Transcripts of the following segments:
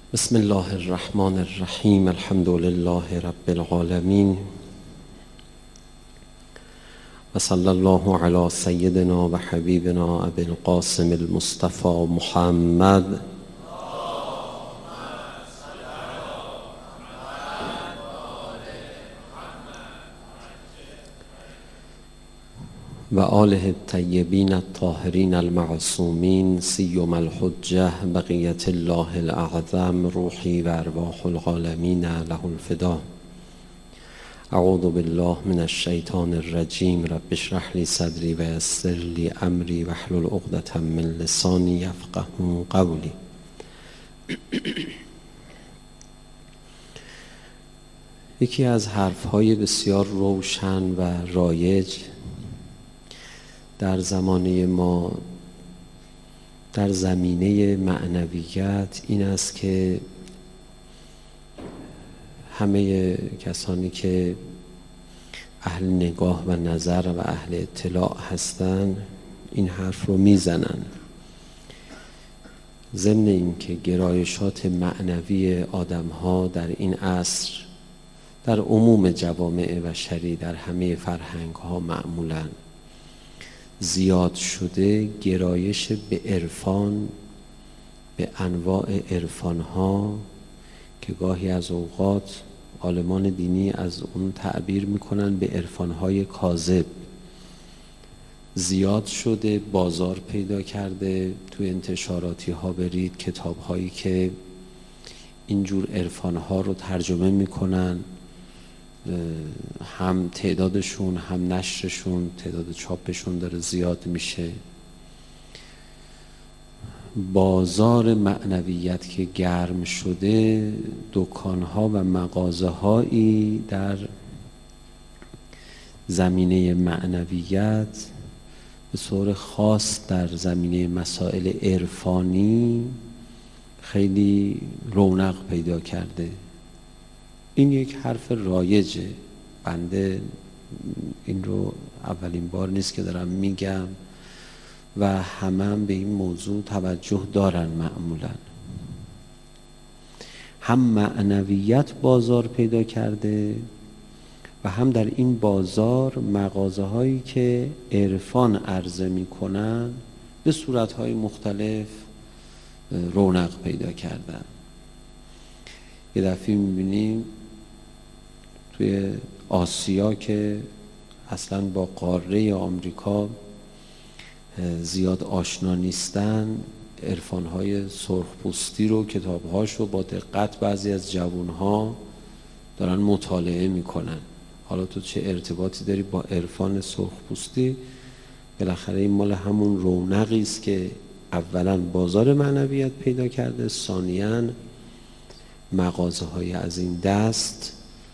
بسم الله الرحمن الرحیم. الحمد لله رب العالمین و صلی الله علی سیدنا و حبیبنا ابی القاسم المصطفى محمد و آله الطیبین الطاهرین المعصومین سیما الحجة بقیة الله الاعظم روحی و ارواح العالمین له الفدا. اعوذ بالله من الشیطان الرجیم. رب اشرح لی صدری و یسر لی امری واحلل عقدة من لسانی یفقهوا قولی. یکی از حرفهای بسیار روشن و رایج در زمانه ما در زمینه معنویت این است که همه کسانی که اهل نگاه و نظر و اهل اطلاع هستند این حرف رو میزنن، ضمن این که گرایشات معنوی آدم‌ها در این عصر در عموم جوامع بشری در همه فرهنگ‌ها معمولاً زیاد شده. گرایش به عرفان، به انواع عرفان‌ها که گاهی از اوقات عالمان دینی از اون تعبیر میکنن به عرفان‌های کاذب، زیاد شده، بازار پیدا کرده. توی انتشاراتی ها برید کتاب هایی که اینجور عرفان‌ها رو ترجمه میکنن، هم تعدادشون هم نشرشون، تعداد چاپشون داره زیاد میشه. بازار معنویت که گرم شده، دکان‌ها و مغازه‌هایی در زمینه معنویت به صورت خاص در زمینه مسائل عرفانی خیلی رونق پیدا کرده. این یک حرف رایجه، بنده این رو اولین بار نیست که دارم میگم و همه به این موضوع توجه دارن. معمولا هم معنویت بازار پیدا کرده و هم در این بازار مغازه هایی که عرفان عرضه میکنن به صورت های مختلف رونق پیدا کردن. یه دفعه میبینیم توی آسیا که اصلا با قاره آمریکا زیاد آشنا نیستن، عرفان‌های سرخپوستی رو، کتاب‌هاش رو با دقت بعضی از جوان‌ها دارن مطالعه میکنن. حالا تو چه ارتباطی داری با عرفان سرخپوستی؟ بالاخره این مال همون رونقی است که اولا بازار معنویت پیدا کرده، ثانیاً مغازه‌های از این دست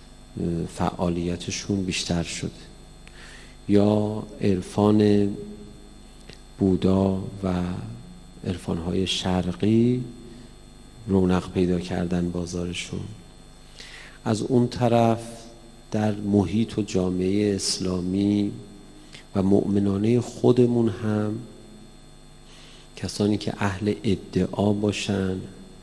فعالیتشون بیشتر شده. یا عرفان بودا و عرفان‌های شرقی رونق پیدا کردن بازارشون. از اون طرف در محیط و جامعه اسلامی و مؤمنانه خودمون هم کسانی که اهل ادعا باشن،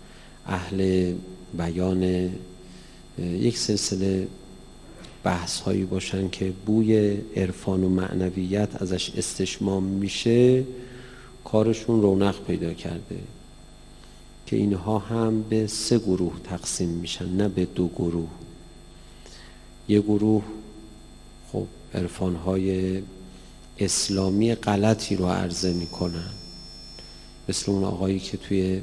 اهل بیان یک سلسله بحث هایی باشن که بوی عرفان و معنویت ازش استشمام میشه، کارشون رونق پیدا کرده که اینها هم به 3 گروه تقسیم میشن، نه به 2 گروه. یه گروه خب عرفان های اسلامی غلطی رو عرضه میکنن، مثل اون آقایی که توی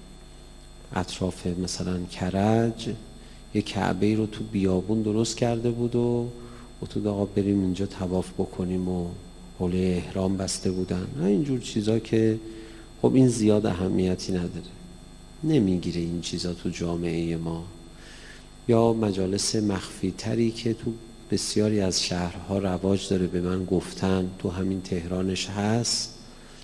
اطراف مثلا کرج یه کعبه رو تو بیابون درست کرده بود و تو آقا بریم اینجا طواف بکنیم و حوله احرام بسته بودن. اینجور چیزا که خب این زیاد اهمیتی نداره، نمیگیره این چیزا تو جامعه ما. یا مجالس مخفی تری که تو بسیاری از شهرها رواج داره، به من گفتن تو همین تهرانش هست،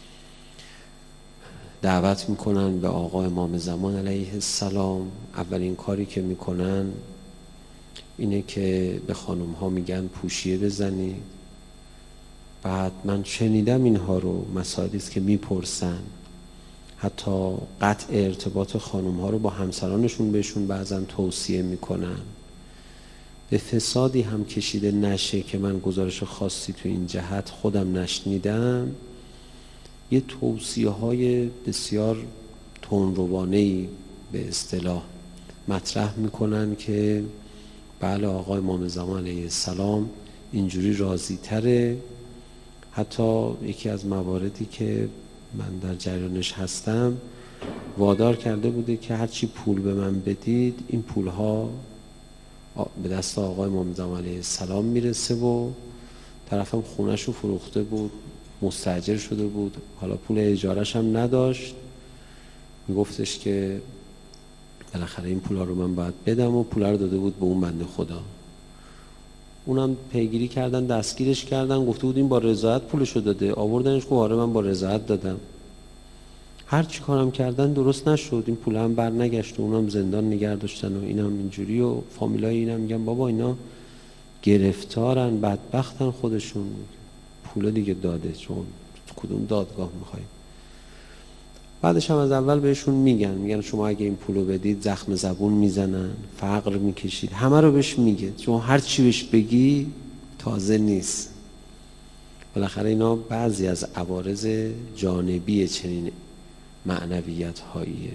دعوت میکنن به آقا امام زمان علیه السلام. اولین کاری که میکنن اینه که به خانم ها میگن پوشیه بزنید. بعد من شنیدم اینها رو، مسائلی است که میپرسن حتی قطع ارتباط خانم ها رو با همسرانشون بهشون بعضا توصیه میکنن. به فسادی هم کشیده نشه که من گزارش خاصی تو این جهت خودم نشنیدم. یه توصیه های بسیار تندروانه‌ای به اصطلاح مطرح میکنن که بله آقای امام زمان علیه السلام اینجوری راضی تره. حتی یکی از مواردی که من در جریانش هستم وادار کرده بوده که هرچی پول به من بدید این پولها به دست آقای امام زمان علیه السلام میرسه و طرفم خونش رو فروخته بود، مستاجر شده بود، حالا پول اجارش هم نداشت، میگفتش که بالاخره این پولا رو من باید بدم و پولا رو داده بود به اون بنده خدا. اونم پیگیری کردن، دستگیرش کردن، گفته بود این با رضایت پولشو داده، آوردنش گفت آره من با رضایت دادم. هر چی کارم کردن درست نشد، این پول هم بر نگشت و اونم زندان نگه داشتن و اینم اینجوری و فامیلای اینم میگن بابا اینا گرفتارن، بدبختن خودشون، پول دیگه داده، چون کدوم دادگاه میخوای. بعدش هم از اول بهشون میگن شما اگه این پولو بدید زخم زبون میزنن، فقر میکشید، همه رو بهش میگه، چون هر چی بهش بگی تازه نیست. بالاخره اینا بعضی از عوارض جانبی چنین معنویت هاییه.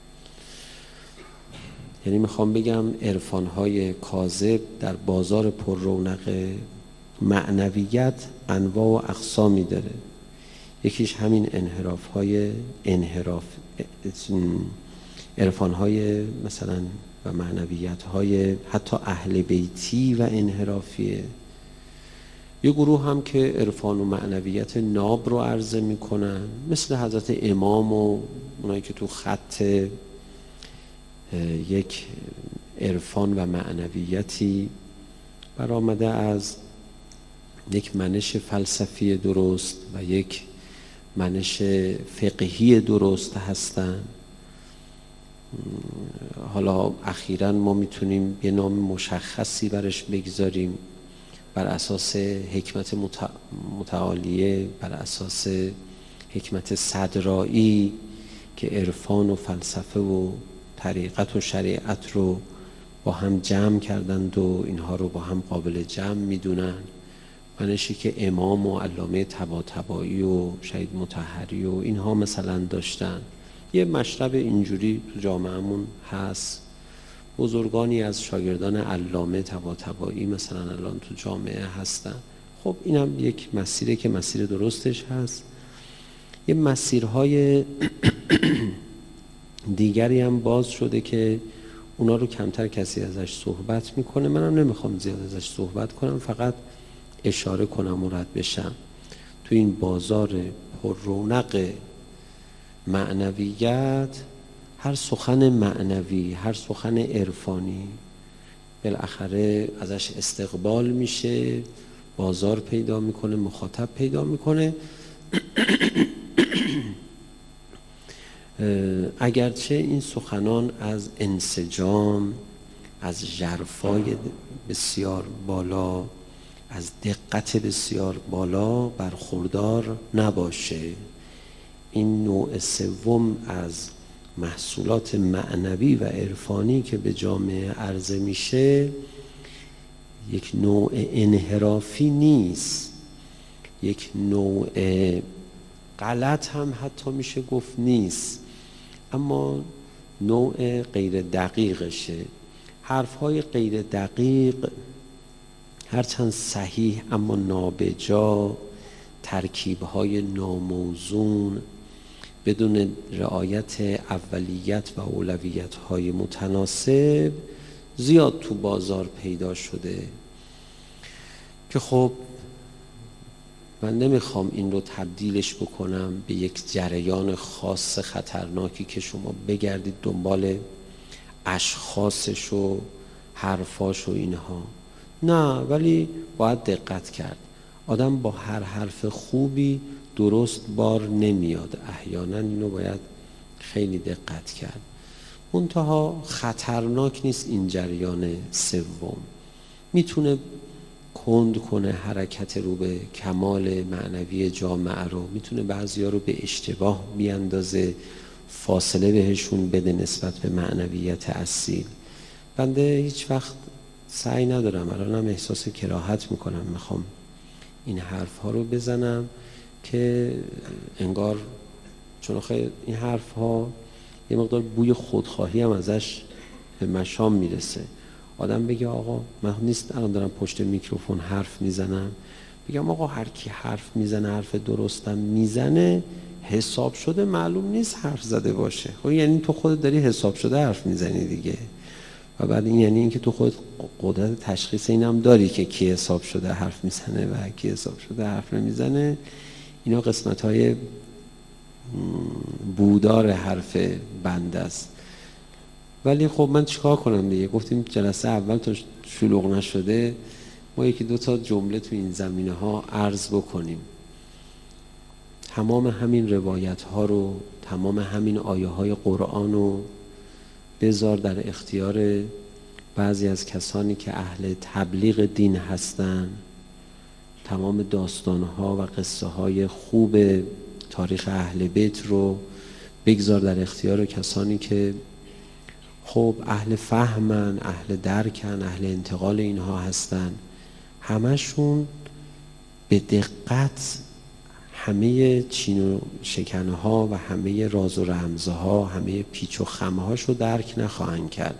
یعنی میخوام بگم عرفان‌های کاذب در بازار پر رونق معنویت انواع و اقسامی داره. یکیش همین عرفان‌های مثلا و معنویت‌های حتی اهل بیتی و انحرافیه. یه گروه هم که عرفان و معنویت ناب رو عرضه میکنن، مثل حضرت امام و اونایی که تو خط یک عرفان و معنویتی برآمده از یک منش فلسفی درست و یک منش فقهی درست هستن. حالا اخیراً ما میتونیم یه نام مشخصی برش بگذاریم بر اساس حکمت متعالیه، بر اساس حکمت صدرایی که عرفان و فلسفه و طریقت و شریعت رو با هم جمع کردند و اینها رو با هم قابل جمع میدونن. منشی که امام و علامه طباطبایی و شهید مطهری و اینها مثلا داشتن. یه مشرب اینجوری تو جامعهمون هست. بزرگانی از شاگردان علامه طباطبایی مثلا الان تو جامعه هستن. خب اینم یک مسیره که مسیر درستش هست. یه مسیرهای دیگری هم باز شده که اونا رو کمتر کسی ازش صحبت میکنه. منم نمیخوام زیاد ازش صحبت کنم، فقط اشاره کنم و رد بشم. تو این بازار پر رونق معنویت هر سخن معنوی، هر سخن عرفانی بالاخره ازش استقبال میشه، بازار پیدا میکنه، مخاطب پیدا میکنه. اگرچه این سخنان از انسجام، از ژرفای بسیار بالا، از دقت بسیار بالا برخوردار نباشه. این نوع سوم از محصولات معنوی و عرفانی که به جامعه عرضه میشه یک نوع انحرافی نیست، یک نوع غلط هم حتی میشه گفت نیست، اما نوع غیر دقیقشه. حرفهای غیر دقیق هرچند صحیح اما نابجا، ترکیبهای ناموزون، بدون رعایت اولیت و اولویت‌های متناسب زیاد تو بازار پیدا شده که خب من نمیخوام این رو تبدیلش بکنم به یک جریان خاص خطرناکی که شما بگردید دنبال اشخاصش و حرفاش و اینها. نه، ولی باید دقت کرد. آدم با هر حرف خوبی درست بار نمیاد، احیانا اینو باید خیلی دقت کرد. منتها خطرناک نیست این جریان سوم. میتونه کند کنه حرکت رو به کمال معنوی جامعه رو، میتونه بعضیا رو به اشتباه بیاندازه، فاصله بهشون بده نسبت به معنویت اصیل. بنده هیچ وقت سعی ندارم، الانم احساس کراهت میکنم میخوام این حرف ها رو بزنم که انگار، چون آخه این حرف ها یه مقدار بوی خودخواهی هم ازش به مشام میرسه. آدم بگه آقا من نیست الان دارم پشت میکروفون حرف میزنم بگم آقا هر کی حرف میزنه حرف درستم میزنه، حساب شده معلوم نیست حرف زده باشه. خب یعنی تو خودت داری حساب شده حرف میزنی دیگه. و بعد این یعنی اینکه تو خودت قدرت تشخیص اینم داری که کی حساب شده حرف میزنه و کی حساب شده حرف نمیزنه. اینا قسمت‌های بودار حرف بنده است. ولی خب من چیکار کنم دیگه؟ گفتیم جلسه اول تا شلوغ نشده ما یکی دو تا جمله تو این زمینه ها عرض بکنیم. تمام همین روایت ها رو، تمام همین آیه های قرآن رو بذار در اختیار بعضی از کسانی که اهل تبلیغ دین هستن. تمام داستان ها و قصه های خوب تاریخ اهل بیت رو بگذار در اختیار کسانی که خب اهل فهمن، اهل درکن، اهل انتقال اینها هستن. همشون به دقت همه چین و شکنه ها و همه راز و رمزها، همه پیچ و خمه هاش رو درک نخواهند کرد.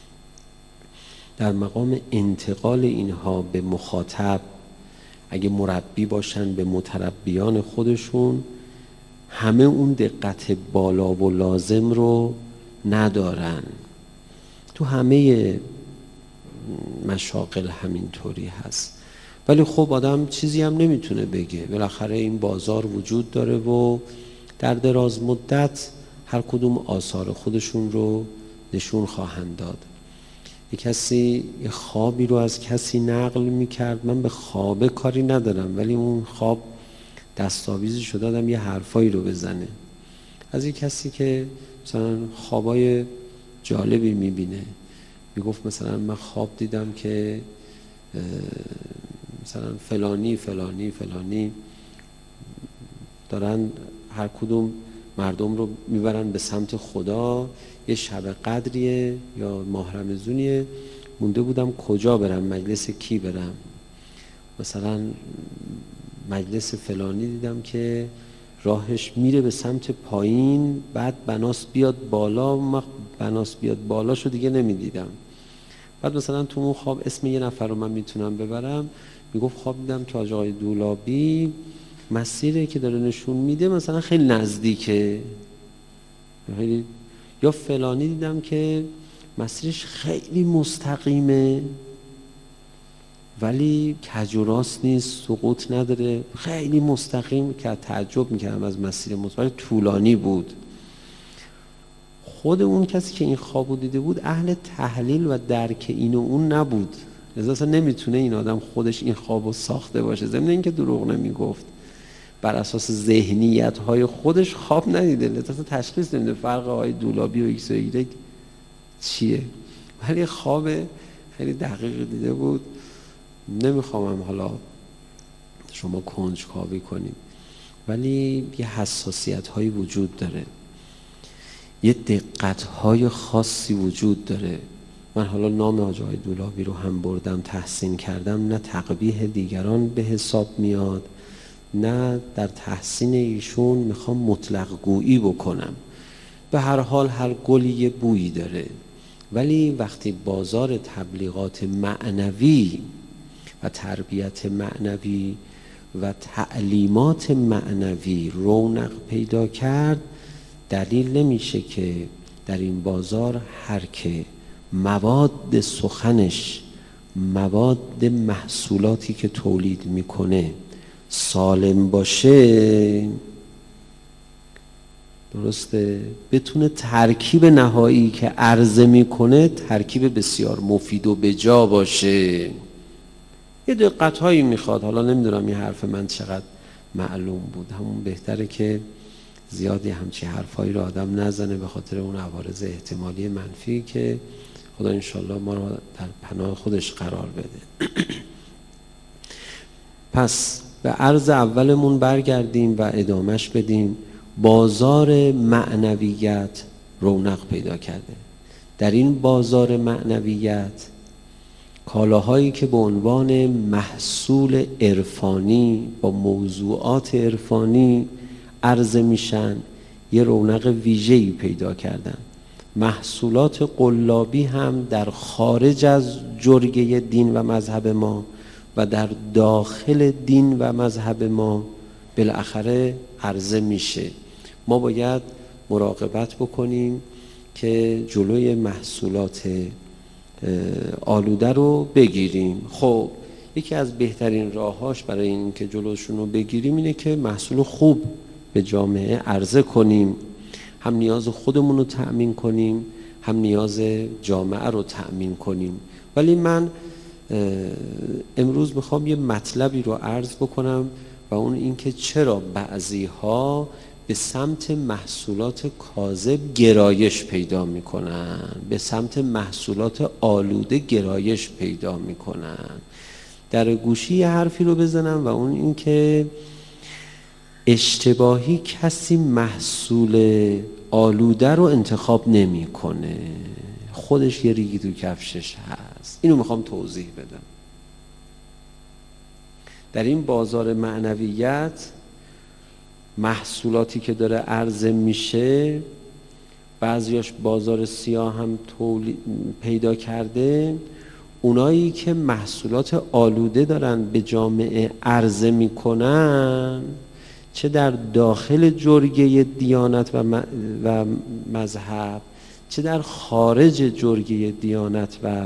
در مقام انتقال اینها به مخاطب، اگه مربی باشن به متربیان خودشون، همه اون دقت بالا و لازم رو ندارن. تو همه مشاغل همینطوری هست. ولی خب آدم چیزی هم نمیتونه بگه، بالاخره این بازار وجود داره و در دراز مدت هر کدوم آثار خودشون رو نشون خواهند داد. یک کسی یه خوابی رو از کسی نقل میکرد، من به خوابه کاری ندارم ولی اون خواب دستاویزی شده آدم یه حرفایی رو بزنه. از یک کسی که مثلا خوابای جالبی میبینه، میگفت مثلا من خواب دیدم که مثلا فلانی فلانی فلانی دارن هر کدوم مردم رو میبرن به سمت خدا، یه شب قدریه یا ماه رمضونیه، مونده بودم کجا برم، مجلس کی برم. مثلا مجلس فلانی دیدم که راهش میره به سمت پایین، بعد بناس بیاد بالا، بناس بیاد بالا شو دیگه نمیدیدم. بعد مثلا تو اون خواب اسم یه نفر رو من میتونم ببرم، میگفت خواب دیدم که حاج آقای دولابی مسیری که داره نشون میده مثلا خیلی نزدیکه، خیلی، یا فلانی دیدم که مسیرش خیلی مستقیمه ولی کج و راست نیست، سقوط نداره، خیلی مستقیم، که تعجب میکردم از مسیر مستقیم، طولانی بود. خود اون کسی که این خوابو دیده بود اهل تحلیل و درک این و اون نبود، لذا اصلا نمیتونه این آدم خودش این خوابو ساخته باشه. ضمن اینکه دروغ نمیگفت، بر اساس ذهنیت های خودش خواب ندیده، لذا تشخیص نمیده فرق های دولابی و ایکس و ایگرگ چیه، ولی خواب خیلی دقیق دیده بود. نمیخوام حالا شما کنجکاوی کنید، ولی یه حساسیت هایی وجود داره، یه دقت های خاصی وجود داره. من حالا نام حاج آقای دولابی رو هم بردم تحسین کردم، نه تقبیح دیگران به حساب میاد، نه در تحسین ایشون میخوام مطلق گویی بکنم. به هر حال هر گلی یه بویی داره. ولی وقتی بازار تبلیغات معنوی و تربیت معنوی و تعلیمات معنوی رونق پیدا کرد، دلیل نمیشه که در این بازار هر که مواد سخنش، مواد محصولاتی که تولید میکنه سالم باشه، درسته، بتونه ترکیب نهایی که عرضه میکنه ترکیب بسیار مفید و بجا باشه. یه دقت هایی میخواد. حالا نمیدونم این حرف من چقدر معلوم بود، همون بهتره که زیادی همچی حرفایی رو آدم نزنه به خاطر اون عوارض احتمالی منفی که خدا انشالله ما رو در پناه خودش قرار بده. پس به عرض اولمون برگردیم و ادامش بدیم. بازار معنویت رونق پیدا کرده. در این بازار معنویت کالاهایی که به عنوان محصول عرفانی با موضوعات عرفانی عرضه میشن یه رونق ویژه‌ای پیدا کردن. محصولات قلابی هم در خارج از جرگه دین و مذهب ما و در داخل دین و مذهب ما بالاخره عرضه میشه. ما باید مراقبت بکنیم که جلوی محصولات آلوده رو بگیریم. خب یکی از بهترین راهاش برای این که جلوشون رو بگیریم اینه که محصول خوب به جامعه عرضه کنیم، هم نیاز خودمون رو تأمین کنیم، هم نیاز جامعه رو تأمین کنیم. ولی من امروز میخوام یه مطلبی رو عرض بکنم و اون این که چرا بعضی ها به سمت محصولات کاذب گرایش پیدا میکنن، به سمت محصولات آلوده گرایش پیدا میکنن. در گوشی یه حرفی رو بزنم و اون این که اشتباهی کسی محصول آلوده رو انتخاب نمیکنه، خودش یه ریگی تو کفشش هست. اینو میخوام توضیح بدم. در این بازار معنویت محصولاتی که داره عرضه میشه، بعضیاش بازار سیاه هم پیدا کرده، اونایی که محصولات آلوده دارن به جامعه عرضه میکنن، چه در داخل جرگه دیانت و مذهب، چه در خارج جرگه دیانت و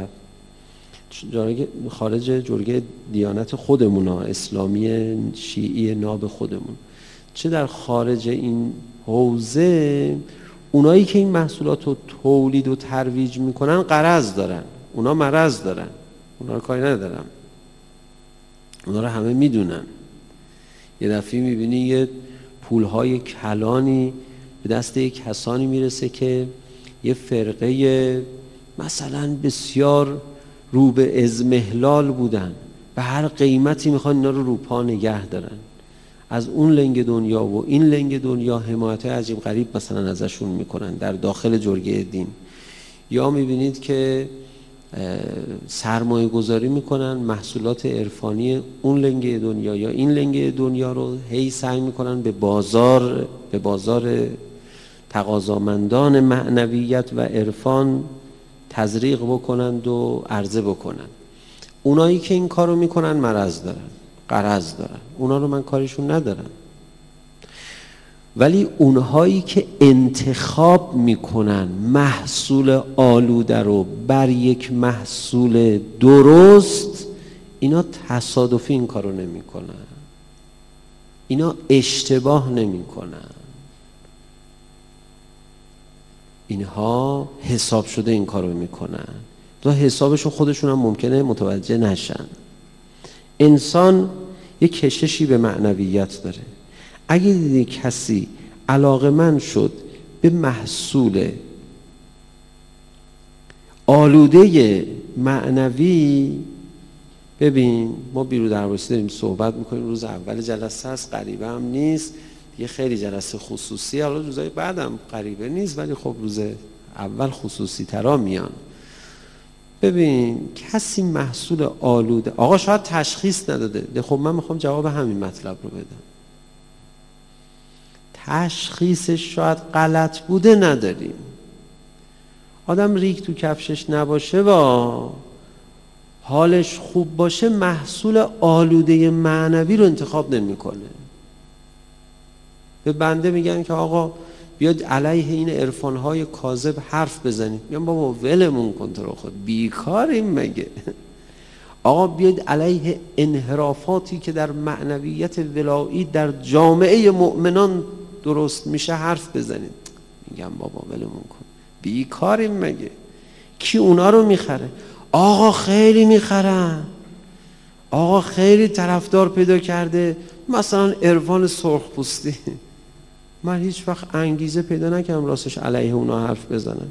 خارج جرگه دیانت خودمون، اسلامی شیعی ناب خودمون، چه در خارج این حوزه، اونایی که این محصولات رو تولید و ترویج میکنن غرض دارن، اونا مرض دارن، اونا رو کاری ندارن، اونا رو همه میدونن. یه دفعه میبینی یه پولهای کلانی به دست یک کسانی میرسه که یه فرقه مثلا بسیار رو به ازمهلال بودن، به هر قیمتی میخوان اینا رو پا نگه دارن، از اون لنگ دنیا و این لنگ دنیا حمایت عجیب غریب مثلا ازشون میکنن در داخل جرگه دین. یا میبینید که سرمایه گذاری میکنن محصولات عرفانی اون لنگ دنیا یا این لنگ دنیا رو هی سعی میکنن به بازار تقاضامندان معنویت و عرفان تزریق بکنند و عرضه بکنن. اونایی که این کارو میکنن مرض دارن، غرض دارن، اونا رو من کارشون ندارم. ولی اونهایی که انتخاب میکنن محصول آلوده رو بر یک محصول درست، اینا تصادفی این کارو نمیکنن، اینا اشتباه نمیکنن، اینها حساب شده این کارو میکنن. تا حسابشو خودشون هم ممکنه متوجه نشن. انسان یک کششی به معنویت داره. اگه دیدی کسی علاقه‌مند شد به محصول آلوده معنوی، ببین ما بیرو درواسی داریم صحبت میکنیم، روز اول جلسه هست، غریبه هم نیست دیگه، خیلی جلسه خصوصی، حالا روزهای بعدم غریبه نیست ولی خب روز اول خصوصی ترا میان. ببین کسی محصول آلوده، آقا شاید تشخیص نداده، خب من میخوام جواب همین مطلب رو بدم، تشخیصش شاید غلط بوده نداریم. آدم ریگ تو کفشش نباشه و حالش خوب باشه محصول آلوده معنوی رو انتخاب نمیکنه. به بنده میگن که آقا بیاد علیه این عرفانهای کاذب حرف بزنیم، میگم بابا ولمون کن تو رو خود، بیکاریم مگه؟ آقا بیاد علیه انحرافاتی که در معنویت ولایی در جامعه مؤمنان درست میشه حرف بزنید، میگم بابا ولمون کن، بیکاریم مگه؟ کی اونا رو میخره؟ آقا خیلی میخرن، آقا خیلی طرفدار پیدا کرده، مثلا عرفان سرخپوستی. من هیچ وقت انگیزه پیدا نکردم راستش علیه اونا حرف بزنم.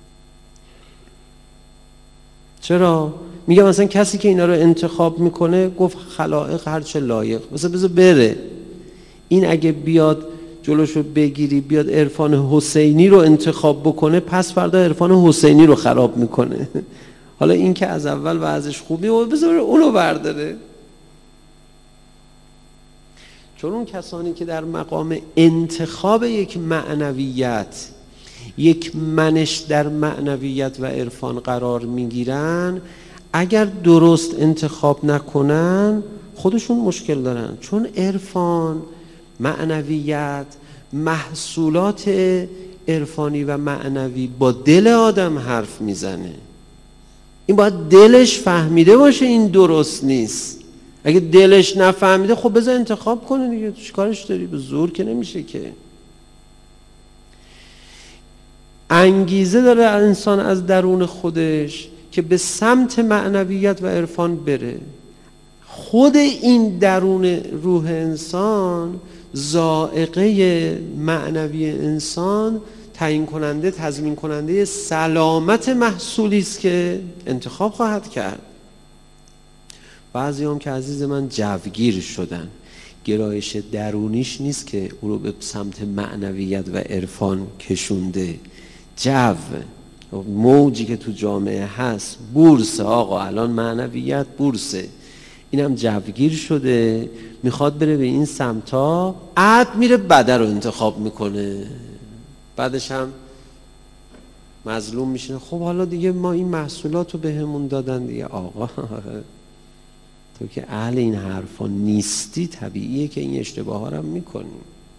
چرا؟ میگم مثلا کسی که اینا رو انتخاب میکنه گفت خلائق هرچه لایق، بذار بره، این اگه بیاد جلوشو بگیری بیاد عرفان حسینی رو انتخاب بکنه، پس فردا عرفان حسینی رو خراب میکنه. حالا این که از اول وضعش خوبی و بذار اونو برداره. چون اون کسانی که در مقام انتخاب یک معنویت، یک منش در معنویت و عرفان قرار میگیرن، اگر درست انتخاب نکنن خودشون مشکل دارن. چون عرفان، معنویت، محصولات عرفانی و معنوی با دل آدم حرف میزنه. این باید دلش فهمیده باشه این درست نیست. اگه دلش نفهمیده خب بذار انتخاب کنه دیگه، چیکارش داری؟ به زور که نمیشه که. انگیزه داره انسان از درون خودش که به سمت معنویت و عرفان بره. خود این درون روح انسان، ذائقه معنوی انسان تعیین کننده، تضمین کننده سلامت محصولی است که انتخاب خواهد کرد. بعضی هم که عزیز من جوگیر شدن، گرایش درونیش نیست که او رو به سمت معنویت و عرفان کشونده. جو، موجی که تو جامعه هست، بورس آقا، الان معنویت بورسه، اینم جوگیر شده، میخواد بره به این سمتا، عد میره بده رو انتخاب میکنه، بعدش هم مظلوم میشینه. خب حالا دیگه ما این محصولات رو بهمون دادن دیگه. آقا تو که اهل این حرفا نیستی، طبیعیه که این اشتباه ها رو میکنی.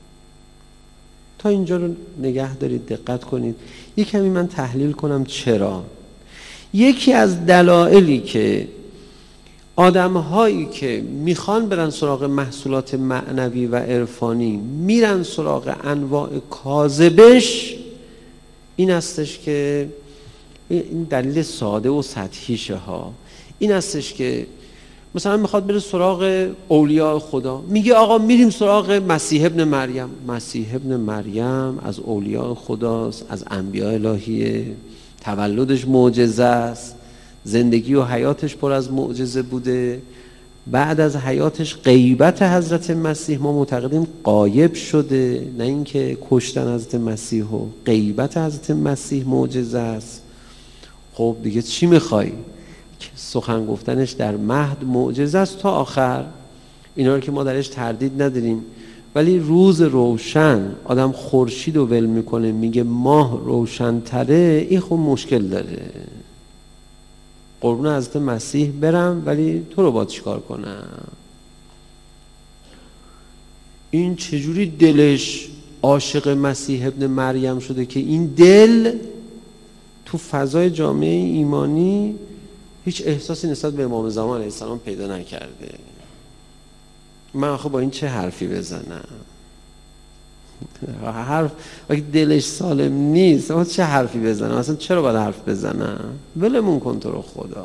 تا اینجا رو نگه دارید، دقت کنید. یک کمی من تحلیل کنم چرا. یکی از دلایلی که آدم‌هایی که میخوان برن سراغ محصولات معنوی و عرفانی میرن سراغ انواع کاذبش، این هستش که این دلیل ساده و سطحیشه ها. این هستش که مثلا میخواد بره سراغ اولیاء خدا، میگه آقا میریم سراغ مسیح ابن مریم. مسیح ابن مریم از اولیاء خداست، از انبیاء الهیه، تولدش معجزه است، زندگی و حیاتش پر از معجزه بوده. بعد از حیاتش غیبت حضرت مسیح ما معتقدیم غایب شده، نه اینکه کشتن حضرت مسیح و غیبت حضرت مسیح معجزه است. خب دیگه چی میخوای؟ سخن گفتنش در مهد معجزه است تا آخر، اینا رو که ما درش تردید نداریم. ولی روز روشن آدم خورشید رو ول میکنه میگه ماه روشن تره، این خب مشکل داره. قربون حضرت مسیح برم ولی تو رو باید چیکار کنم؟ این چجوری دلش عاشق مسیح ابن مریم شده که این دل تو فضای جامعه ایمانی هیچ احساسی نسبت به امام زمان علیه السلام پیدا نکرده؟ من آخه با این چه حرفی بزنم؟ حرف وقتی دلش سالم نیست اما چه حرفی بزنم؟ اصلا چرا باید حرف بزنم؟ ولمون کن تو رو خدا.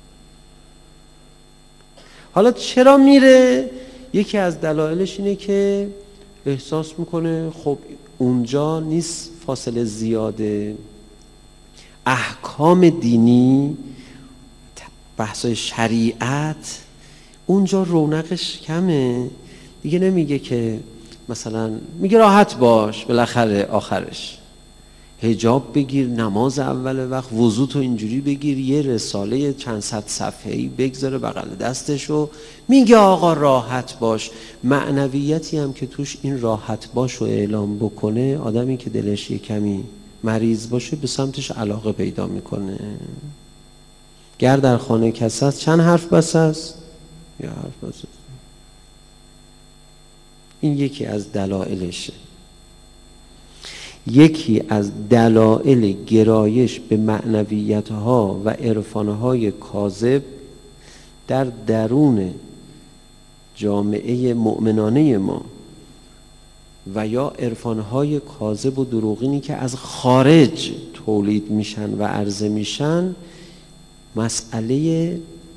حالا چرا میره؟ یکی از دلایلش اینه که احساس میکنه خب اونجا نیست فاصله زیاده، احکام دینی، بحثای شریعت اونجا رونقش کمه دیگه. نمیگه که مثلا، میگه راحت باش بالاخره آخرش حجاب بگیر، نماز اول وقت، وضو تو اینجوری بگیر، یه رساله چند صد صفحه‌ای بگذاره بغل دستشو، میگه آقا راحت باش. معنویتی هم که توش این راحت باش رو اعلام بکنه، آدمی که دلش یه کمی مریض باشه به سمتش علاقه پیدا میکنه. گر در خانه کس هست چند حرف بس است؟ یا حرف بس است. این یکی از دلایلشه. یکی از دلایل گرایش به معنویت‌ها و عرفان‌های کاذب در درون جامعه مؤمنانه ما و یا عرفان‌های کاذب و دروغینی که از خارج تولید میشن و عرضه میشن، مسئله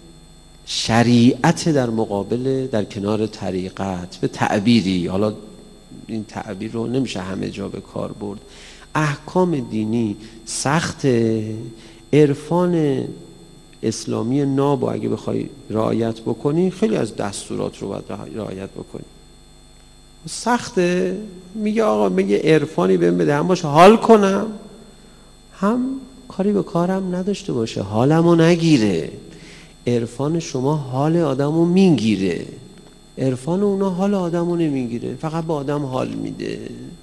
شریعت در مقابل، در کنار طریقت. به تعبیری، حالا این تعبیر رو نمیشه همه جا به کار برد، احکام دینی سخت، عرفان اسلامی ناب اگه بخوای رعایت بکنی خیلی از دستورات رو باید رعایت بکنی. سخته. میگه آقا میگه عرفانی بهم بده، هم باشه حال کنم، هم کاری به کارم نداشته باشه، حالمو نگیره. عرفان شما حال آدمو میگیره، عرفان اونا حال آدمو نمیگیره، فقط به آدم حال میده.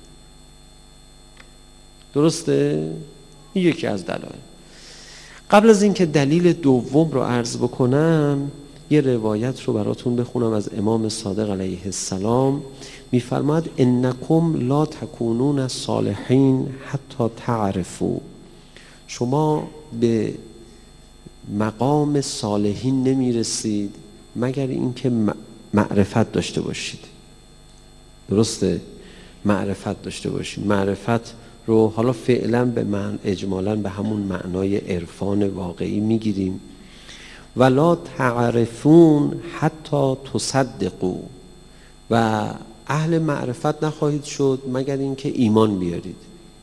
درسته؟ این یکی از دلایل. قبل از اینکه دلیل دوم رو عرض بکنم، یه روایت رو براتون بخونم از امام صادق علیه السلام. میفرماد انکم لا تکونون صالحین حتی تعرفوا. شما به مقام صالحین نمیرسید مگر اینکه معرفت داشته باشید. درسته؟ معرفت داشته باشید. معرفت رو حالا فعلا به اجمالا به همون معنای عرفان واقعی میگیریم. ولا تعرفون حتی تصدقوا. و اهل معرفت نخواهید شد مگر اینکه ایمان بیارید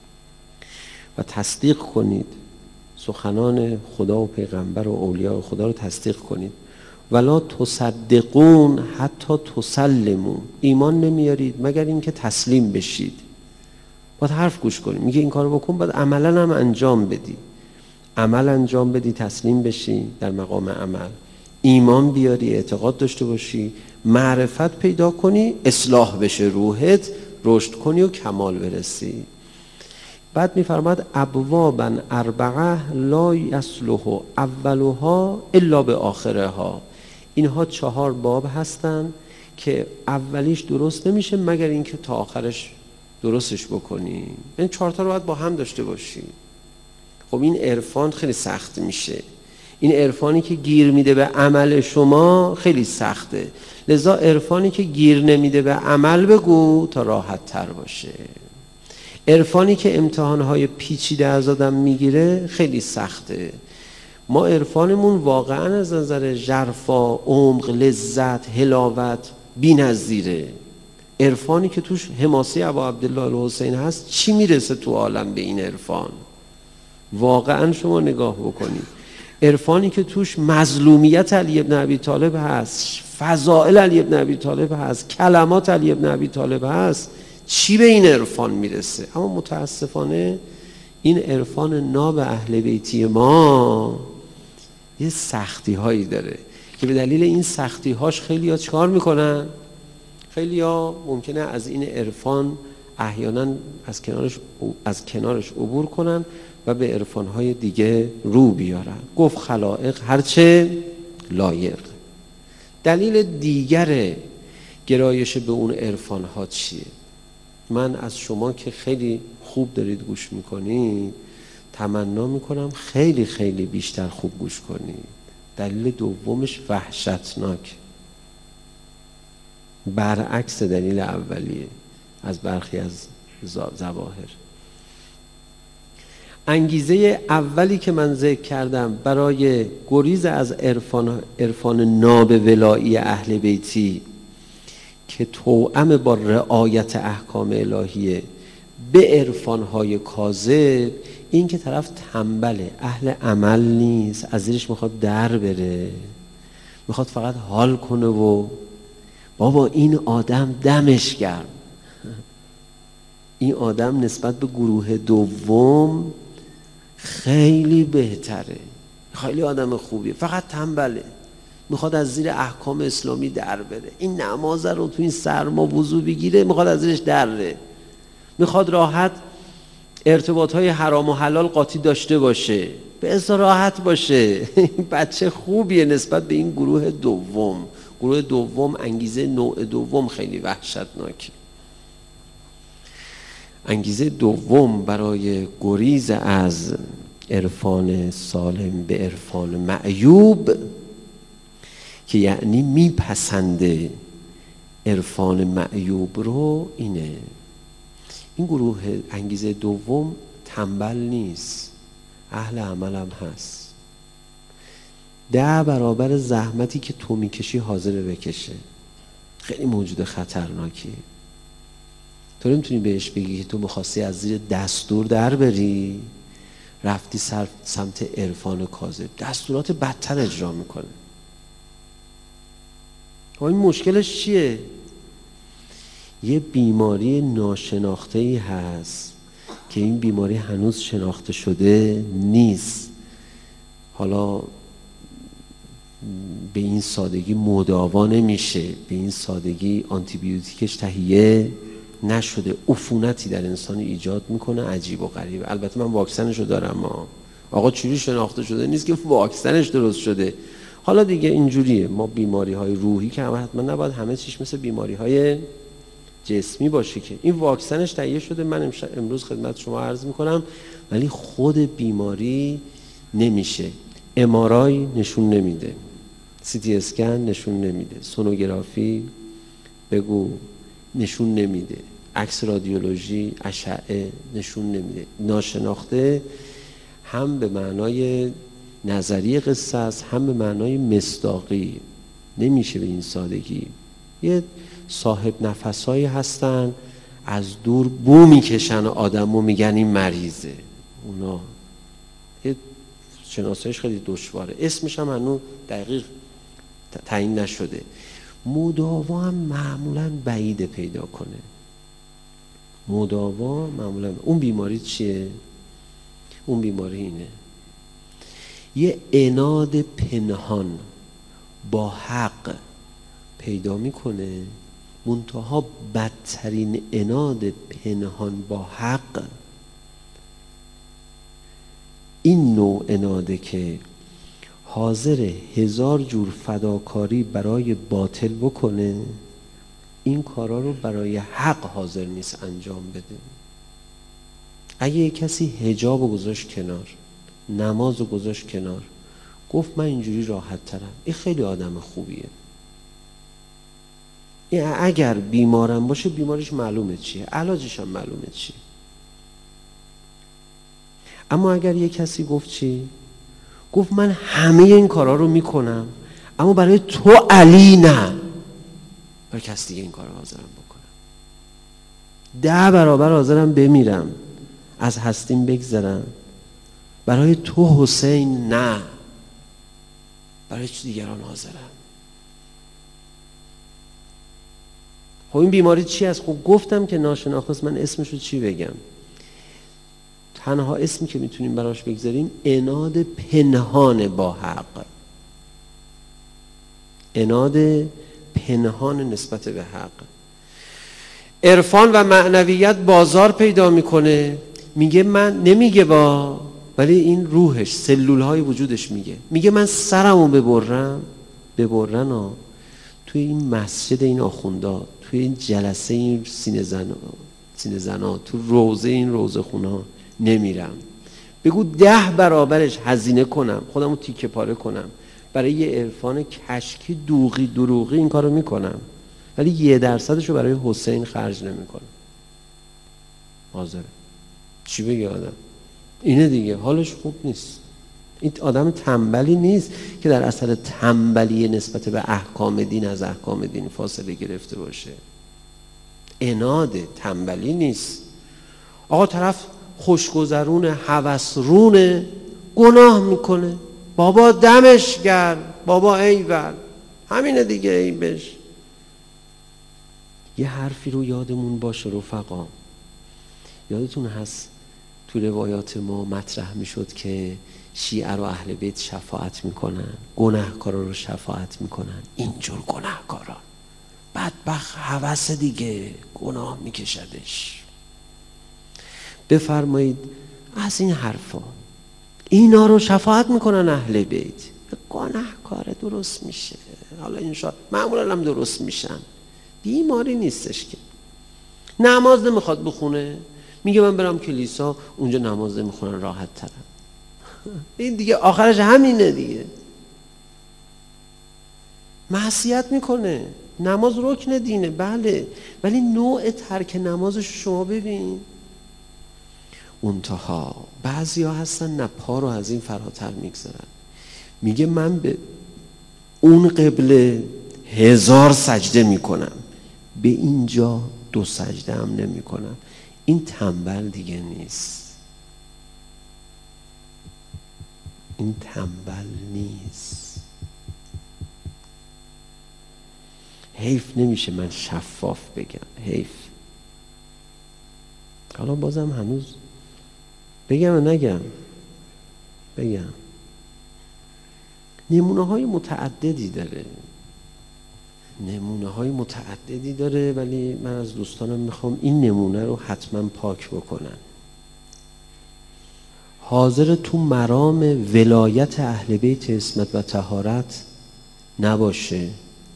و تصدیق کنید، سخنان خدا و پیغمبر و اولیاء خدا رو تصدیق کنید. ولا تصدقون حتی تسلمون. ایمان نمیارید مگر اینکه تسلیم بشید. باید حرف گوش کنید، میگه این کارو بکن، باید عملا هم انجام بدی. عمل انجام بدی، تسلیم بشی در مقام عمل، ایمان بیاری، اعتقاد داشته باشی، معرفت پیدا کنی، اصلاح بشه روحت، رشد کنی و کمال برسی. بعد میفرماد ابوابا اربعه لا یصلح اولها الا به آخرها. اینها 4 باب هستن که اولیش درست نمیشه مگر اینکه تا آخرش درستش بکنی. این 4 تا رو باید با هم داشته باشی. خب این عرفان خیلی سخت میشه. این عرفانی که گیر میده به عمل شما خیلی سخته. لذا عرفانی که گیر نمیده به عمل بگو تا راحت تر باشه. عرفانی که امتحانهای پیچیده از آدم میگیره خیلی سخته. ما عرفانمون واقعا از نظر ژرفا، عمق، لذت، حلاوت بی‌نظیره. عرفانی که توش حماسه ابا عبدالله الحسین هست، چی میرسه تو عالم به این عرفان؟ واقعا شما نگاه بکنید. عرفانی که توش مظلومیت علی ابن ابی طالب هست، فضائل علی ابن ابی طالب هست، کلمات علی ابن ابی طالب هست، چی به این عرفان میرسه؟ اما متاسفانه این عرفان ناب اهل بیتی ما یه سختی هایی داره که به دلیل این سختی هاش خیلی ها چکار میکنن؟ خیلی ها ممکنه از این عرفان احیانا از کنارش عبور کنن و به عرفان‌های دیگه رو بیارن. گفت خلائق هرچه لایق. دلیل دیگر گرایش به اون عرفان‌ها چیه؟ من از شما که خیلی خوب دارید گوش میکنید تمنا میکنم خیلی خیلی بیشتر خوب گوش کنید. دلیل دومش وحشتناک، برعکس دلیل اولیه از برخی از ظواهر. انگیزه اولی که من ذکر کردم برای گریز از عرفان ناب ولایی اهل بیتی که توأم با رعایت احکام الهیه به عرفان‌های کاذب، این که طرف تنبله، اهل عمل نیست، از زیرش میخواد در بره، میخواد فقط حال کنه و بابا این آدم دمش گرم. این آدم نسبت به گروه دوم خیلی بهتره، خیلی آدم خوبیه، فقط تنبله، میخواد از زیر احکام اسلامی در بره. این نماز رو تو این سرما وضو بگیره، میخواد از زیرش در بره، میخواد راحت ارتباطهای حرام و حلال قاطی داشته باشه، به اصلا راحت باشه. بچه خوبیه نسبت به این گروه دوم. گروه دوم انگیزه نوع دوم خیلی وحشتناکه. انگیزه دوم برای گریز از عرفان سالم به عرفان معیوب که یعنی میپسنده عرفان معیوب رو اینه. این گروه انگیزه دوم تنبل نیست، اهل عمل هم هست. 10 برابر زحمتی که تو میکشی حاضر بکشه. خیلی موجود خطرناکیه. تو نمیتونی بهش بگی که تو میخواستی از زیر دستور در بری، رفتی سمت عرفان کاذب، دستورات بدتر اجرا میکنه. این مشکلش چیه؟ یه بیماری ناشناخته‌ای هست که این بیماری هنوز شناخته شده نیست. حالا به این سادگی مداوا نمیشه، به این سادگی آنتیبیوتیکش تهیه نشده، عفونتی در انسان ایجاد میکنه عجیب و غریب. البته من واکسنشو دارم. آقا چوری شناخته شده نیست که واکسنش درست شده. حالا دیگه اینجوریه، ما بیماری های روحی که حتما نباید همه چیش مثل بیماری های جسمی باشه که این واکسنش تهیه شده، من امروز خدمت شما عرض میکنم، ولی خود بیماری نمیشه. MRI نشون نمیده، CT اسکن نشون نمیده، سونوگرافی بگو نشون نمیده، عکس رادیولوژی، اشعه نشون نمیده. ناشناخته هم به معنای نظری قصه است، هم به معنای مصداقی. نمیشه به این سادگی. یه صاحب نفسایی هستن از دور بو میکشن و آدمو میگن این مریضه. اونا یه شناساییش خیلی دشواره، اسمش هم هنوز دقیق تعیین نشده. مداوا هم معمولا بعید پیدا کنه. مداوا معمولا اون بیماری چیه؟ اون بیماری اینه، یه عناد پنهان با حق پیدا میکنه، منتها بدترین عناد پنهان با حق این نوع عناده که حاضر 1000 جور فداکاری برای باطل بکنه، این کارا رو برای حق حاضر نیست انجام بده. اگه کسی حجاب رو گذاشت کنار، نماز رو گذاشت کنار، گفت من اینجوری راحت ترم، این خیلی آدم خوبیه. این اگر بیمارم باشه بیماریش معلومه چیه، علاجش هم معلومه چیه. اما اگر یه کسی گفت چی؟ گفت من همه این کارا رو میکنم اما برای تو علی نه، برای کسی دیگه این کارا حاضرم بکنم، 10 برابر حاضرم بمیرم، از هستیم بگذرم، برای تو حسین نه، برای چه دیگران حاضرم. خب این بیماری چی است؟ خب گفتم که ناشناخته است. من اسمشو چی بگم؟ تنها اسمی که میتونیم براش بگذاریم عناد پنهان با حق، عناد پنهان نسبت به حق. عرفان و معنویت بازار پیدا میکنه، میگه من، نمیگه ولی این روحش، سلولهای وجودش میگه من سرمو ببرن توی این مسجد این آخوندا، توی این جلسه این سینه زنا، تو روزه این روزه خونا نمیرم. بگو 10 برابرش هزینه کنم، خودمو تیکه پاره کنم، برای یه عرفان کشکی دروغی این کارو میکنم، ولی 1% رو برای حسین خرج نمیکنم. حاضره. چی بگه آدم؟ اینه دیگه، حالش خوب نیست. این آدم تنبلی نیست که در اثر تنبلی نسبت به احکام دین از احکام دین فاصله گرفته باشه. عناده، تنبلی نیست. آقا طرف خوشگذرون، هوسرون، گناه میکنه، بابا دمش گرم، بابا ایول، همینه دیگه، عیبش. یه حرفی رو یادمون باشه رفقا، یادتون هست تو روایات ما مطرح میشد که شیعه رو اهل بیت شفاعت میکنن، گناهکارا رو شفاعت میکنن. اینجور گناهکاران بدبخت هوس دیگه، گناه میکشدش. بفرمایید از این حرفا اینا رو شفاعت میکنن اهل بیت، گناهکار درست میشه. حالا انشاءالله معمولا هم درست میشن، بیماری نیستش که. نماز نمیخواد بخونه، میگه من برم کلیسا، اونجا نماز نمیخونن راحت ترم. این دیگه آخرش همینه دیگه. معصیت میکنه، نماز رکن دینه بله، ولی نوع ترک نمازش شما ببین. منتها بعضی ها هستن نه، پا رو از این فراتر میگذارن، میگه من به اون قبله 1000 سجده میکنم، به اینجا 2 سجده هم نمیکنم. این تنبل دیگه نیست، این تنبل نیست. حیف نمیشه من شفاف بگم، حیف. حالا بازم هنوز بگم و نگم؟ بگم. نمونه های متعددی داره، نمونه های متعددی داره، ولی من از دوستانم میخوام این نمونه رو حتما پاک بکنن. حاضر تو مرام ولایت اهل بیت عصمت و طهارت نباشه،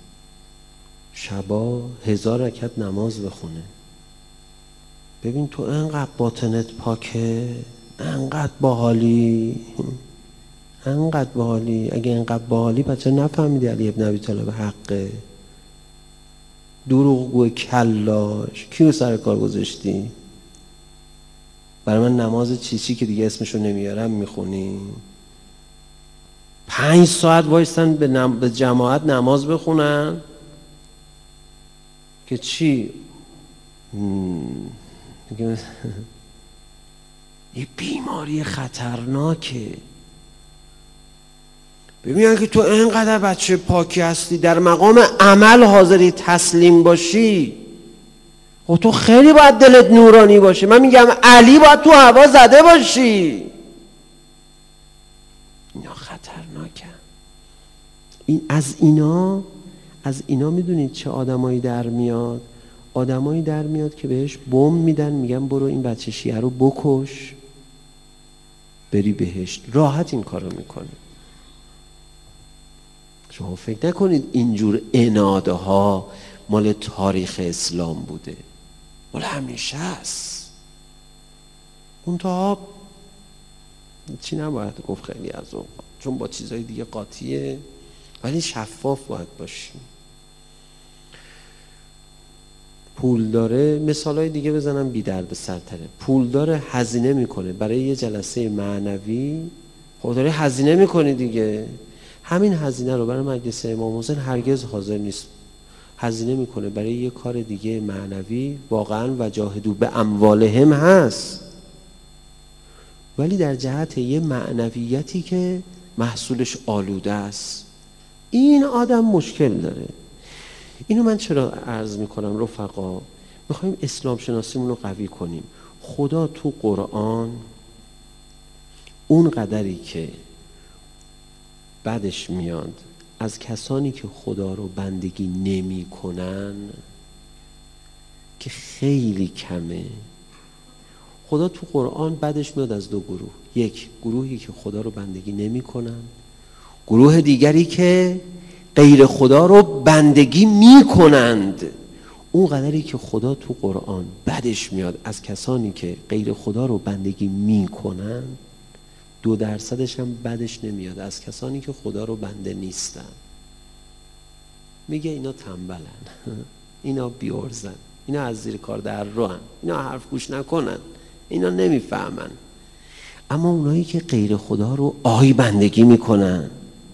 شبا 1000 رکعت نماز بخونه. ببین تو انقدر باطنت پاکه، انقدر باحالی، انقدر باحالی. اگه انقدر باحالی بچه نفهمیدی علی ابن ابی طالب حقه؟ دروغگو کلاش، کیو سر کار گذاشتی؟ برای من نماز چیچی که دیگه اسمشو نمیارم میخونی؟ 5 ساعت وایستن به جماعت نماز بخونن که چی؟ یه بیماری خطرناکه. ببین که تو اینقدر بچه پاکی هستی، در مقام عمل حاضری تسلیم باشی، خب تو خیلی باید دلت نورانی باشه. من میگم علی باید تو هوا زده باشی. اینا خطرناکه. این از اینا میدونید چه آدمایی در میاد؟ آدمایی در میاد که بهش بم میدن، میگن برو این بچه شیعه رو بکش بری بهشت. راحت این کارو میکنه. شما فکر نکنید اینجور اناده ها مال تاریخ اسلام بوده، مال همیشه است. منتها چی نباید گفت خیلی از اوقات، چون با چیزهای دیگه قاطیه، ولی شفاف باید باشی. پول داره، مثالای دیگه بزنم بی درد سرتره. پول داره، هزینه میکنه برای یه جلسه معنوی، خب داره هزینه میکنه دیگه. همین هزینه رو برای مجلس امام حسین هرگز حاضر نیست. هزینه میکنه برای یه کار دیگه معنوی، واقعا وجاهدوا به اموالهم هست، ولی در جهت یه معنویتی که محصولش آلوده است. این آدم مشکل داره. اینو من چرا عرض میکنم رفقا؟ میخوایم اسلام شناسیمون رو قوی کنیم. خدا تو قرآن اون قدری که بعدش میاد از کسانی که خدا رو بندگی نمی کنن که خیلی کمه. خدا تو قرآن بعدش میاد از 2 گروه. یک گروهی که خدا رو بندگی نمی کنن، گروه دیگری که غیر خدا رو بندگی می کنند. اون قدری که خدا تو قرآن بعدش میاد از کسانی که غیر خدا رو بندگی می کنن، 2% هم بعدش نمیاد از کسانی که خدا رو بنده نیستن. میگه اینا تنبلن، اینا بیورزن، اینا از زیر کار در روان، اینا حرف گوش نکنن، اینا نمیفهمن. اما اونایی که غیر خدا رو بندگی میکنن،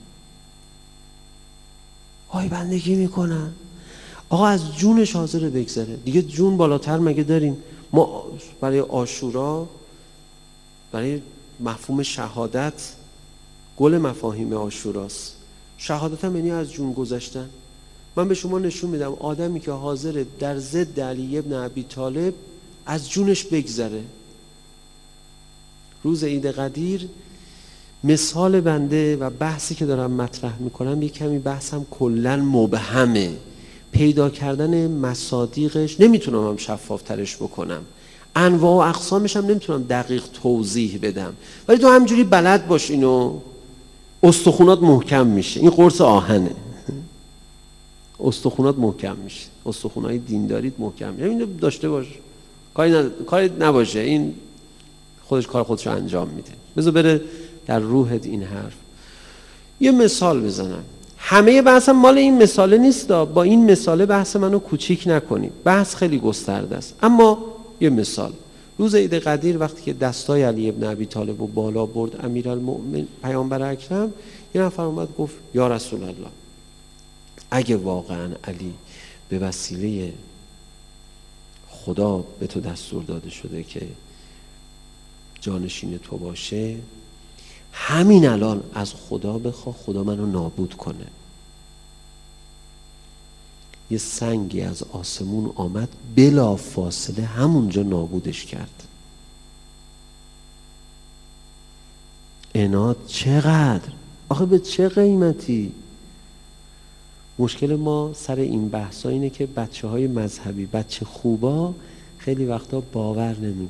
بندگی میکنن، آقا از جونش حاضر بگذره. دیگه جون بالاتر مگه داریم؟ ما برای عاشورا، برای مفهوم شهادت، گل مفاهیم عاشوراست. شهادت هم یعنی از جون گذشتن. من به شما نشون میدم آدمی که حاضر در ضد علی ابن ابی طالب از جونش بگذره. روز عید قدیر مثال بنده و بحثی که دارم مطرح میکنم یک کمی بحثم کلن مبهمه. پیدا کردن مصادیقش نمیتونم هم شفاف ترش بکنم، انواع و اقسامش هم نمیتونم دقیق توضیح بدم، ولی تو همجوری بلد باش اینو، استخونات محکم میشه. این قرص آهنه، استخونات محکم میشه، استخونای دینداریت محکم میشه. اینو داشته باش، کاری نباشه، این کار خودشو انجام میده. بذار بره در روحت این حرف. یه مثال بزنم. همه بحثم مال این مثاله نیست، با این مثاله بحث منو کوچیک نکنید، بحث خیلی گسترده است. اما یه مثال. روز عید قدیر وقتی که دستای علی ابن ابی طالب رو بالا برد امیرالمؤمنین پیامبر اکرم، یه نفر اومد گفت یا رسول الله، اگه واقعا علی به وسیله خدا به تو دستور داده شده که جانشین تو باشه، همین الان از خدا بخوا خدا منو نابود کنه. یه سنگی از آسمون آمد بلا فاصله همونجا نابودش کرد. عناد چقدر؟ آخه به چه قیمتی؟ مشکل ما سر این بحثا اینه که بچه های مذهبی، بچه خوبا خیلی وقتا باور نمی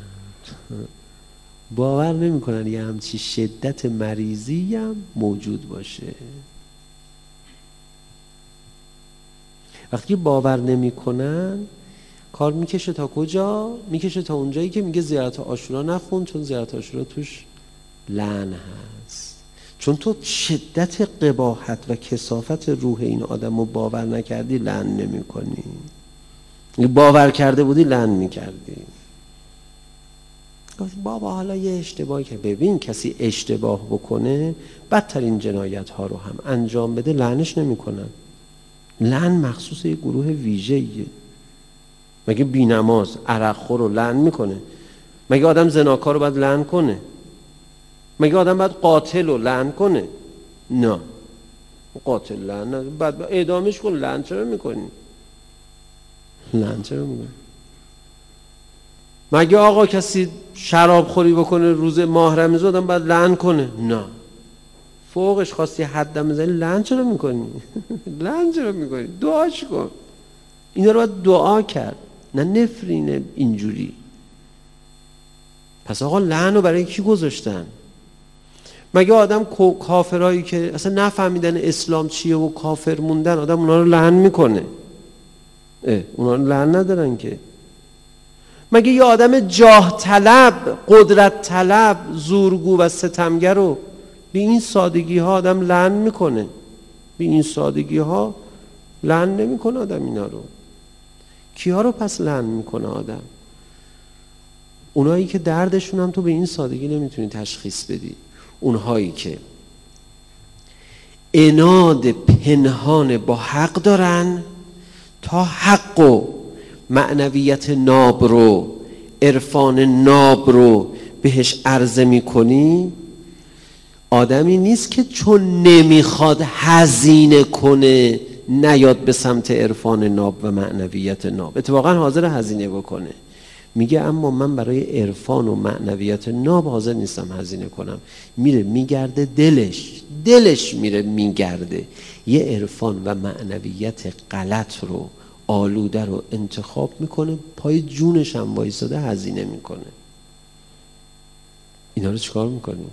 کنن یه همچی شدت مریضی هم موجود باشه. وقتی باور نمی کنن کار میکشه تا کجا؟ میکشه تا اونجایی که میگه زیارت عاشورا نخون، چون زیارت عاشورا توش لعن هست. چون تو شدت قباحت و کثافت روح این آدم رو باور نکردی، لعن نمی کنی. باور کرده بودی لعن میکردی. بابا حالا یه اشتباهی که ببین کسی اشتباه بکنه بدترین جنایت ها رو هم انجام بده لعنش نمی کنن. لعن مخصوص یه گروه ویژه‌ایه. مگه بی‌نماز عرق خور رو لعن میکنه؟ مگه آدم زناکار رو باید لعن کنه؟ مگه آدم باید قاتل رو لعن کنه؟ نه، قاتل لعن بعد اعدامش کن. لعن چرا میکنی؟ لعن چرا میکنی؟ مگه آقا کسی شراب خوری بکنه روز ماه رمضان آدم باید لعن کنه؟ نه. فوقش خواستی حدم بزنی لعن چرا میکنی؟ لعن چرا میکنی؟ دعاش کن. اینا رو باید دعا کرد، نه نفرینه اینجوری. پس آقا لعن رو برای کی گذاشتن؟ مگه آدم کافرایی که اصلا نفهمیدن اسلام چیه و کافر موندن، آدم اونا رو لعن میکنه؟ اونا رو لعن ندارن که. مگه یه آدم جاه طلب، قدرت طلب، زورگو و ستمگر رو به این سادگی ها آدم لعن میکنه؟ به این سادگی ها لعن نمیکنه آدم اینا رو. کیا رو پس لعن میکنه آدم؟ اونایی که دردشون هم تو به این سادگی نمیتونی تشخیص بدی. اونهایی که عناد پنهان با حق دارن، تا حق و معنویت ناب رو، عرفان ناب رو بهش عرضه میکنی، آدمی نیست که چون نمیخواد هزینه کنه نیاد به سمت عرفان ناب و معنویت ناب. اتفاقا حاضر هزینه بکنه. میگه اما من برای عرفان و معنویت ناب حاضر نیستم هزینه کنم. میره میگرده، دلش میره میگرده یه عرفان و معنویت غلط رو، آلوده رو انتخاب میکنه، پای جونش هم وایساده هزینه میکنه. اینا رو چیکار میکنیم؟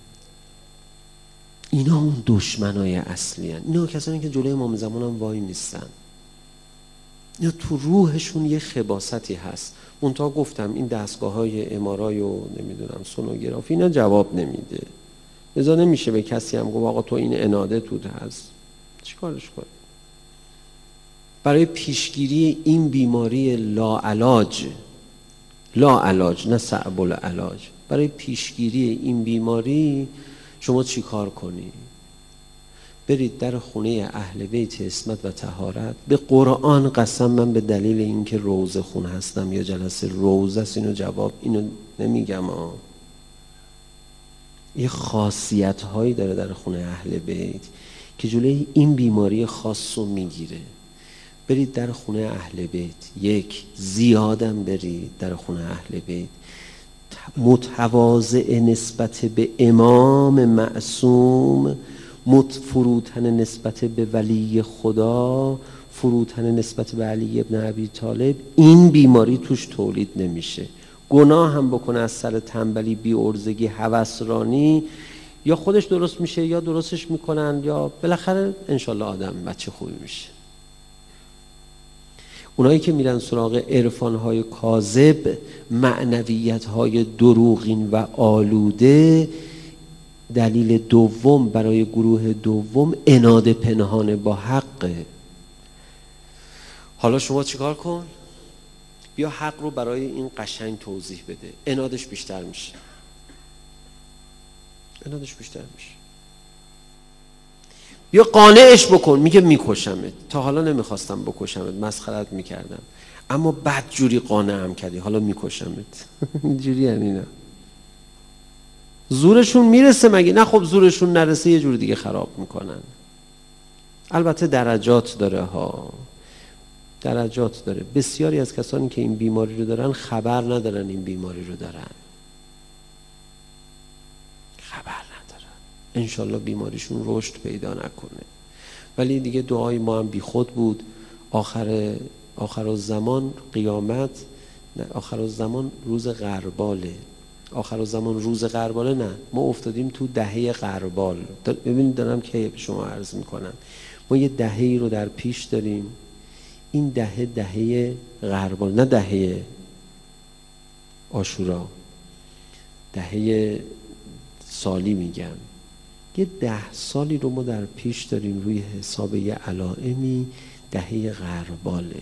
اینا اون دشمنای اصلی هن. اینا کسانی که جلوی امام زمان هم وای نیستن. اینا تو روحشون یه خباثتی هست. منتها گفتم این دستگاه‌های ام‌آرآی و نمیدونم سونوگرافی اینا جواب نمیده. لذا نمیشه به کسی هم گفت آقا تو این عناده توت هست. چیکارش کنی؟ برای پیشگیری این بیماری لاعلاج نه صعب العلاج، برای پیشگیری این بیماری شما چی کار کنی؟ برید در خونه اهل بیت عصمت و طهارت. به قرآن قسم من به دلیل اینکه روضه خون هستم یا جلسه روضه است اینو جواب اینو نمیگم یه خاصیت هایی داره در خونه اهل بیت که جلوی این بیماری خاص رو میگیره. برید در خونه اهل بیت، یک زیادم برید در خونه اهل بیت، متواضع نسبت به امام معصوم، فروتن نسبت به ولی خدا، فروتن نسبت به علی ابن ابی طالب. این بیماری توش تولید نمیشه. گناه هم بکنه از سر تنبلی، بی ارزگی، هوسرانی، یا خودش درست میشه یا درستش میکنن یا بالاخره انشالله آدم بچه خوبی میشه. اونایی که میرن سراغ عرفانهای کاذب، معنویتهای دروغین و آلوده، دلیل دوم برای گروه دوم عناد پنهان با حقه. حالا شما چیکار کن؟ بیا حق رو برای این قشنگ توضیح بده، عنادش بیشتر میشه. بیا قانعش بکن، میگه میکشمت. تا حالا نمیخواستم بکشمت، مسخرت میکردم، اما بد جوری قانعم کردی، حالا میکشمت. اینجوری اینا زورشون میرسه مگه؟ نه خب زورشون نرسه یه جور دیگه خراب میکنن. البته درجات داره ها. درجات داره. بسیاری از کسانی که این بیماری رو دارن خبر ندارن این بیماری رو دارن، خبر ندارن. انشالله بیماریشون رشد پیدا نکنه. ولی دیگه دعای ما هم بی خود بود. آخر الزمان قیامت، نه آخر الزمان روز غرباله. آخر الزمان روز غرباله نه، ما افتادیم تو دهه غربال. ببینید دارم که به شما عرض میکنم، ما یه دهه‌ای رو در پیش داریم. این دهه غربال، نه دهه عاشورا، دهه سالی میگم. یه 10 سالی رو ما در پیش داریم روی حساب یه علائمی، دهه غرباله.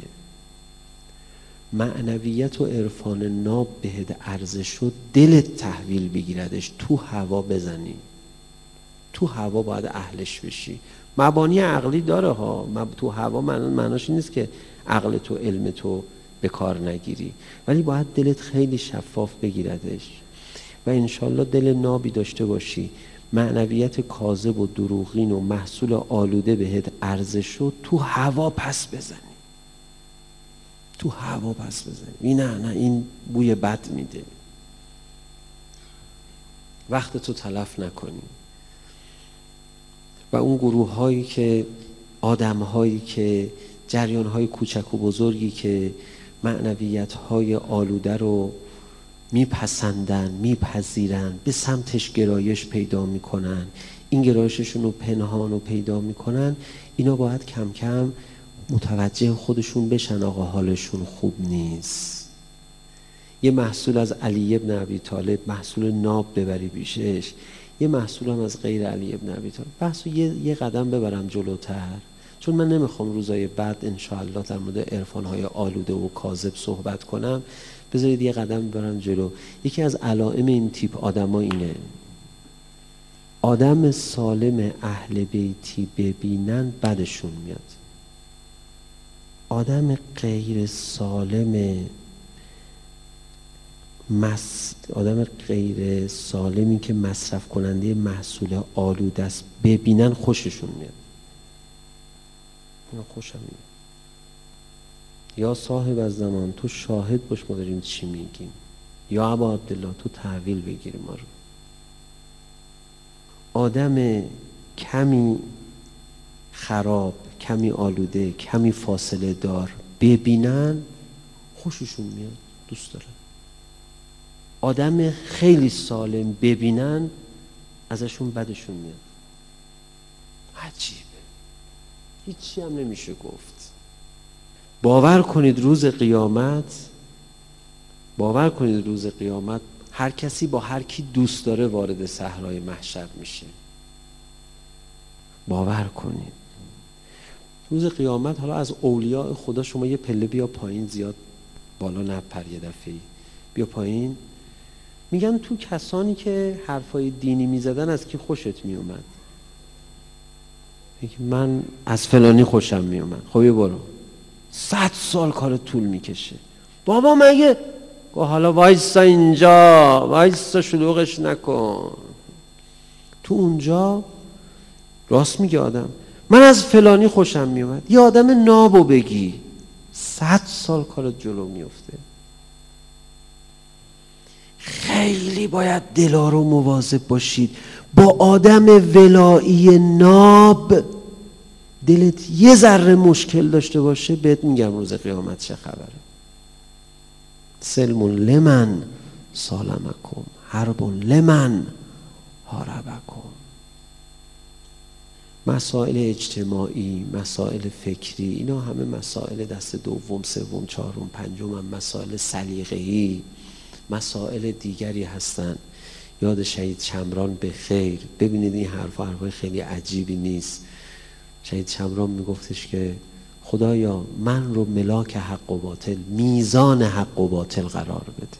معنویت و عرفان ناب بهت عرضه شد، دلت تحویل بگیردش، تو هوا بزنی، تو هوا باید اهلش بشی. مبانی عقلی داره ها، تو هوا معناش نیست که عقل تو علم تو به کار نگیری، ولی باید دلت خیلی شفاف بگیردش و انشالله دل نابی داشته باشی. معنویت کاذب و دروغین و محصول آلوده بهت عرضه شد، تو هوا پس بزنی، تو هوا پس بزنی. نه این بوی بد میده، وقت تو تلف نکنی. و اون گروه هایی که، آدم هایی که، جریان های کوچک و بزرگی که معنویت های آلوده رو میپسندن، میپذیرن، به سمتش گرایش پیدا میکنن، این گرایششون رو پنهان و پیدا میکنن، اینا باید کم کم متوجه خودشون بشن آقا حالشون خوب نیست. یه محصول از علی ابن ابی طالب، محصول ناب ببری پیشش، یه محصول هم از غیر علی ابن ابی طالب. بحثو یه قدم ببرم جلوتر، چون من نمیخوام روزای بعد انشاءالله در مورد عرفان‌های آلوده و کاذب صحبت کنم. بذارید یه قدم ببرم جلو. یکی از علائم این تیپ آدما اینه: آدم سالم اهل بیتی ببینن بدشون میاد. آدم غیر سالم آدم غیر سالمی که مصرف کننده محصول آلوده است ببینن خوششون میاد. اینا خوشم میاد. یا صاحب از زمان تو شاهد باش ما داریم چی میگیم، یا ابا عبدالله تو تحویل بگیر ما رو. آدم کمی خراب، کمی آلوده، کمی فاصله دار ببینن خوششون میاد، دوست دارن. آدم خیلی سالم ببینن ازشون بدشون میاد. عجیبه، هیچی هم نمیشه گفت. باور کنید روز قیامت هر کسی با هر کی دوست داره وارد صحرای محشر میشه. باور کنید روز قیامت، حالا از اولیاء خدا شما یه پله بیا پایین، زیاد بالا نپر، یه دفعه‌ای بیا پایین. میگن تو کسانی که حرفای دینی میزدن از کی خوشت میومد؟ من از فلانی خوشم میومد. خب یه برو، 100 سال کار طول میکشه. بابا مگه حالا وایسا اینجا، وایسا شلوغش نکن. تو اونجا راست میگه آدم، من از فلانی خوشم میومد. یه آدم نابو بگی 100 سال کارت جلو میفته. خیلی باید دلارو مواظب باشید با آدم ولایی ناب. دلت یه ذره مشکل داشته باشه، بهت میگم روز قیامت چه خبره. سلم لمن سالمکم، حرب لمن حاربکم. مسائل اجتماعی، مسائل فکری، اینا همه مسائل دست دوم، سوم، چهارم، پنجم، هم مسائل سلیقه‌ای، مسائل دیگری هستن. یاد شهید شمران به خیر. ببینید این حرفای خیلی عجیبی نیست. شهید شمران میگفتش که خدایا من رو ملاک حق و باطل، میزان حق و باطل قرار بده.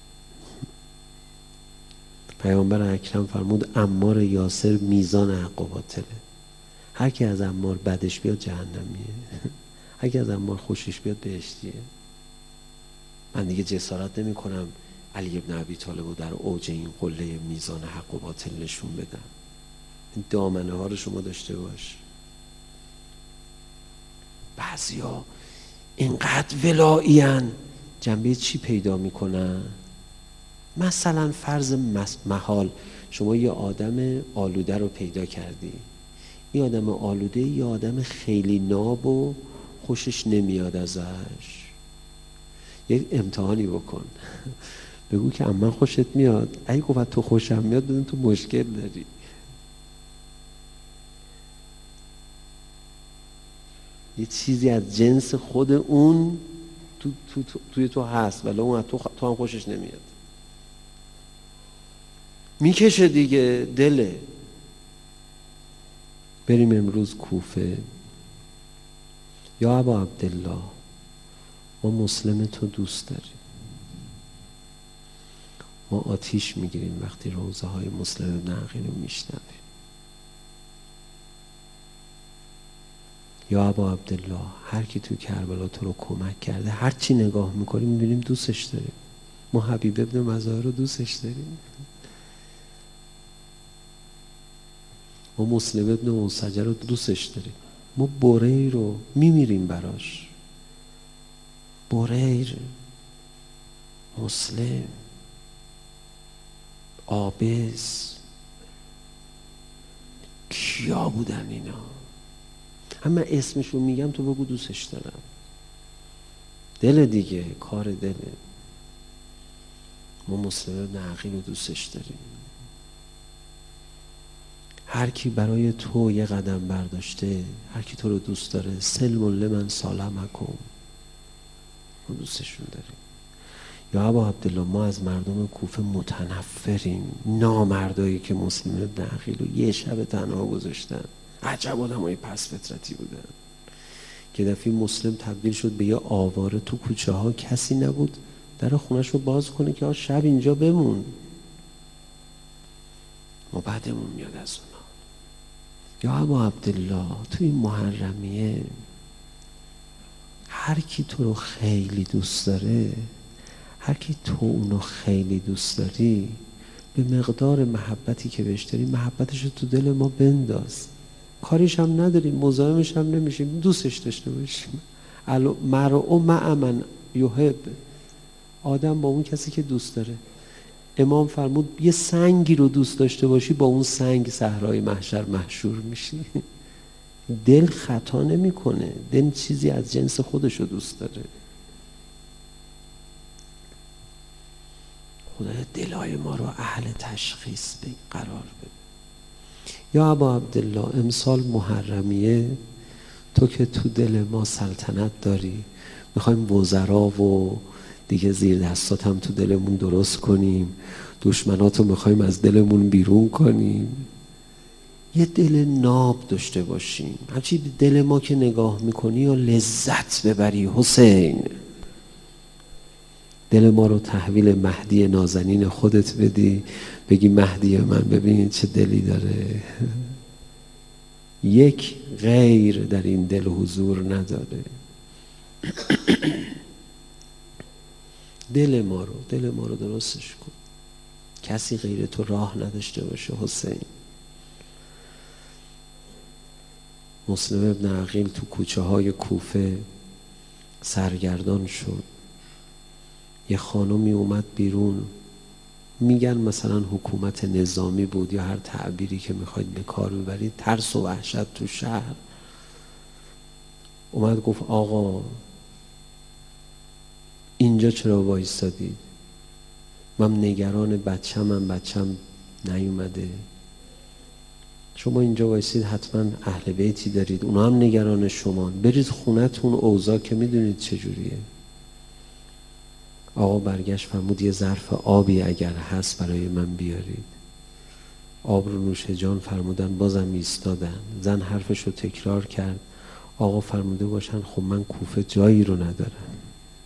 پیامبر اکرم فرمود عمار یاسر میزان حق و باطله. هر کی از عمار بدش بیاد جهنمیه، هر کی از عمار خوشش بیاد بهشتیه. من دیگه جسارت نمی کنم علی ابن ابی طالب رو در اوج این قله میزان حق و باطل نشون بدم. این دامنه ها رو شما داشته باش. بعضیا اینقدر ولایین، جنبه چی پیدا میکنن؟ مثلا فرض محال شما یه آدم آلوده رو پیدا کردی، این آدم آلوده یه آدم خیلی ناب و خوشش نمیاد ازش، یک امتحانی بکن بگو که من خوشت میاد، اگه گفت تو خوشم میاد بدون تو مشکل داری. یه چیزی از جنس خود اون توی تو هست ولی اون تو هم خوشش نمیاد، میکشه دیگه دله. بریم امروز کوفه. یا ابا عبدالله، ما مسلم تو دوست داریم، ما آتیش میگیریم وقتی روزه های مسلم ابن عقیل رو میشنویم. یا ابا عبدالله، هر کی تو کربلا تو رو کمک کرده، هر چی نگاه میکنیم میبینیم دوستش داریم. ما حبیب ابن مظاهر رو دوستش داریم، ما مسلم ابن منسجر رو دوستش داریم، ما بریر رو میمیریم براش. بریر، مسلم، آبس، کیا بودن اینا؟ اما اسمشو میگم تو بگو دوستش دارم. دل دیگه، کار دله. ما مسلم ابن عقیل رو دوستش داریم. هر کی برای تو یه قدم برداشته، هر کی تو رو دوست داره، سلم لمن سالمکم، ما دوستشون داریم. یا ابا عبدالله، ما از مردم کوفه متنفریم، نامردایی که مسلم ابن عقیل رو یه شب تنها گذاشتن. عجب آدمای پس فطرتی بودن که دفعه مسلم تبدیل شد به یه آواره. تو کوچه ها کسی نبود در خونش رو باز کنه که شب اینجا بمون، ما بعدمون میاد از اونا. یا ابا عبدالله، تو این محرمیه هر کی تو رو خیلی دوست داره، هر کی تو اونو خیلی دوست داری، به مقدار محبتی که بهش داری محبتش رو تو دل ما بنداز. کاریش هم نداریم، مزاحمش هم نمیشیم، دوستش داشته باشیم. مرء مع من یحب، آدم با اون کسی که دوست داره. امام فرمود یه سنگی رو دوست داشته باشی، با اون سنگ صحرای محشر محشور میشی. دل خطا نمیکنه، دل چیزی از جنس خودش رو دوست داره. خدای دلای ما رو اهل تشخیص قرار بده. یا ابا عبدالله، امسال محرمیه، تو که تو دل ما سلطنت داری، میخوایم وزرا و دیگه زیر دستات هم تو دلمون درست کنیم، دشمناتو میخوایم از دلمون بیرون کنیم. یه دل ناب داشته باشیم، همچی دل ما که نگاه میکنی و لذت ببری. حسین، دل ما رو تحویل مهدی نازنین خودت بدی، بگی مهدی من ببین چه دلی داره، یک غیر در این دل حضور نداره. دل ما رو درستش کن، کسی غیر تو راه نداشته باشه. حسین، مسلم ابن عقیل تو کوچه های کوفه سرگردان شد. یه خانمی اومد بیرون، میگن مثلا حکومت نظامی بود یا هر تعبیری که میخواید به کار ببرید، ترس و وحشت تو شهر. اومد گفت آقا اینجا چرا وایستادید؟ من نگران بچم نیومده. شما اینجا وایسید، حتما اهل بیتی دارید، اونا هم نگران شما، برید خونتون، اوضاع که میدونید چجوریه. آقا برگشت فرمود یه ظرف آبی اگر هست برای من بیارید. آب رو نوش جان فرمودن، بازم ایستادن. زن حرفش رو تکرار کرد. آقا فرموده باشن خب من کوفه جایی رو ندارم.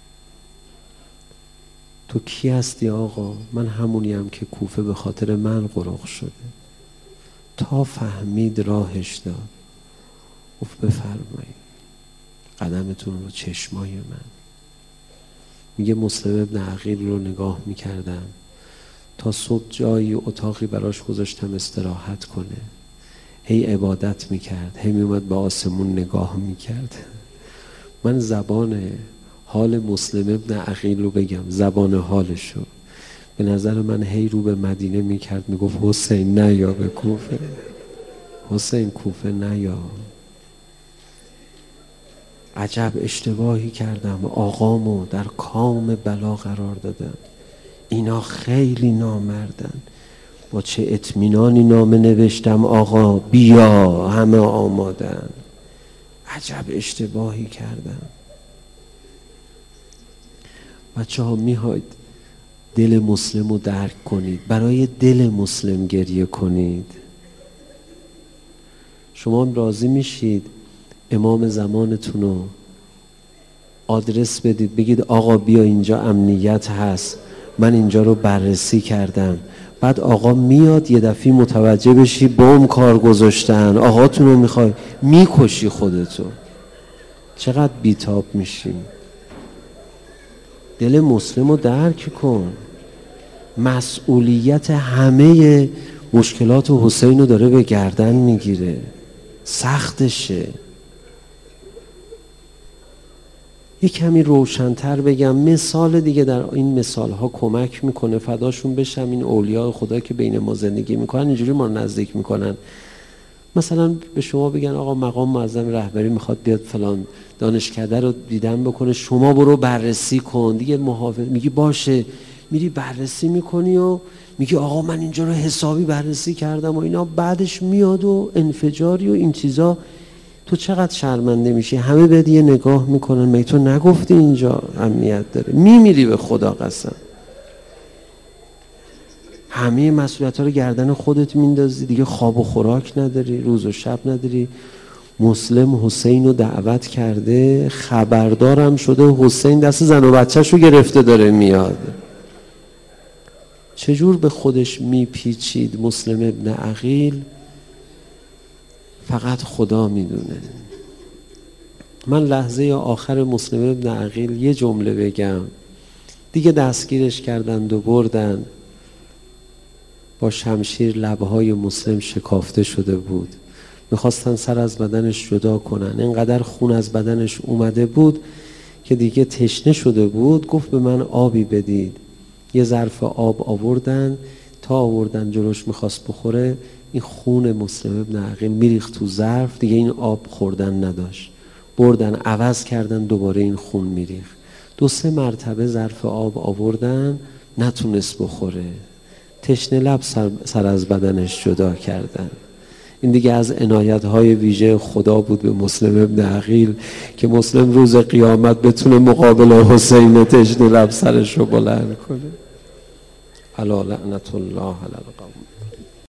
تو کی هستی آقا؟ من همونیم که کوفه به خاطر من غرق شده. تا فهمید راهش داد، گفت بفرمایید قدمتون رو چشمای من. میگه مسلم ابن عقیل رو نگاه میکردم تا صبح، جایی اتاقی براش گذاشتم استراحت کنه، هی عبادت میکرد، هی میومد به آسمون نگاه میکرد. من زبان حال مسلم ابن عقیل رو بگم، زبان حالشو. به نظر من هی رو به مدینه میکرد، میگفت حسین نیا به کوفه، حسین کوفه نیا. عجب اشتباهی کردم، آقامو در کام بلا قرار دادم. اینا خیلی نامردن. با چه اطمینانی نامه نوشتم آقا بیا، همه آمادن. عجب اشتباهی کردم. بچه ها میخواید دل مسلم رو درک کنید، برای دل مسلم گریه کنید. شما هم راضی میشید امام زمانتون رو آدرس بدید، بگید آقا بیا اینجا امنیت هست، من اینجا رو بررسی کردم. بعد آقا میاد یه دفعه متوجه بشی بم کار گذاشتن، آقاتون رو میخوای میکشی خودتو. چقدر بیتاب میشیم. دل مسلم رو درک کن. مسئولیت همه مشکلات حسین رو داره به گردن میگیره، سختشه. یه کمی روشن‌تر بگم، مثال دیگه در این مثال ها کمک میکنه، فداشون بشم این اولیاء خدا که بین ما زندگی میکنن، اینجوری ما رو نزدیک میکنن. مثلا به شما بگن آقا مقام معظم رهبری میخواد بیاد فلان دانشکده رو دیدن بکنه، شما برو بررسی کن. دیگه محافظ میگی باشه، میری بررسی میکنی و میگی آقا من اینجا رو حسابی بررسی کردم و اینا، بعدش میاد و انفجاری و این چیزا، تو چقدر شرمنده میشی. همه بهت یه نگاه میکنن، مگه تو نگفتی اینجا امنیت داره؟ میمیری به خدا قسم. همه مسئولیت ها رو گردن خودت میندازی، دیگه خواب و خوراک نداری، روز و شب نداری. مسلم حسین رو دعوت کرده، خبردارم شده حسین دست زن و بچه‌ش رو گرفته داره میاد. چجور به خودش میپیچید مسلم ابن عقیل فقط خدا میدونه. من لحظه آخر مسلم ابن عقیل یه جمله بگم، دیگه دستگیرش کردند و بردن، با شمشیر لبهای مسلم شکافته شده بود، میخواستن سر از بدنش جدا کنن. اینقدر خون از بدنش اومده بود که دیگه تشنه شده بود. گفت به من آبی بدید. یه ظرف آب آوردن، تا آوردن جلوش میخواست بخوره، این خون مسلم ابن عقیل میریخت تو ظرف، دیگه این آب خوردن نداشت. بردن عوض کردن، دوباره این خون میریخت. 2-3 مرتبه ظرف آب آوردن، نتونست بخوره. تشنه لب سر از بدنش جدا کردن. این دیگه از عنایت‌های ویژه خدا بود به مسلم ابن عقیل که مسلم روز قیامت بتونه مقابل حسین تشنه لب سرش رو بلند کنه. الا لعنت الله علی القوم.